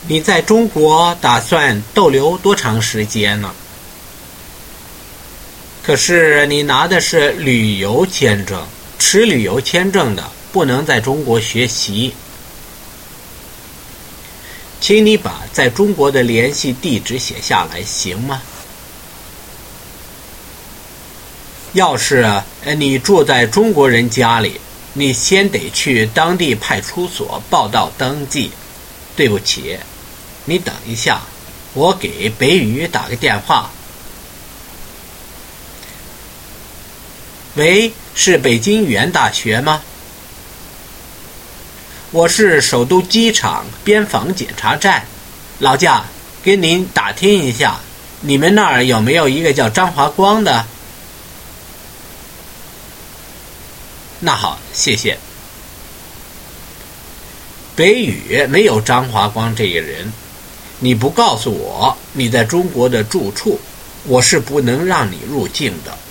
你在中国打算逗留多长时间呢？可是你拿的是旅游签证，持旅游签证的不能在中国学习。请你把在中国的联系地址写下来，行吗？要是你住在中国人家里，你先得去当地派出所报到登记。对不起，你等一下，我给北语打个电话。喂，是北京语言大学吗？我是首都机场边防检查站，老驾，跟您打听一下，你们那儿有没有一个叫张华光的？那好，谢谢。北语没有张华光这个人，你不告诉我你在中国的住处，我是不能让你入境的。